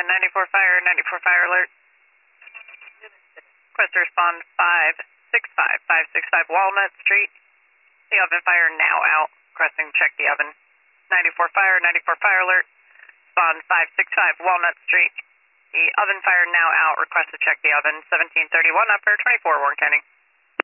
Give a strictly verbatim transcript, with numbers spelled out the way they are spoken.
ninety-four fire, ninety-four fire alert. Request to respond five six five, five six five Walnut Street. The oven fire now out. Requesting check the oven. ninety-four fire, ninety-four fire alert. Respond five six five Walnut Street. The oven fire now out. Request to check the oven. seventeen thirty-one upper, twenty-four Warren County.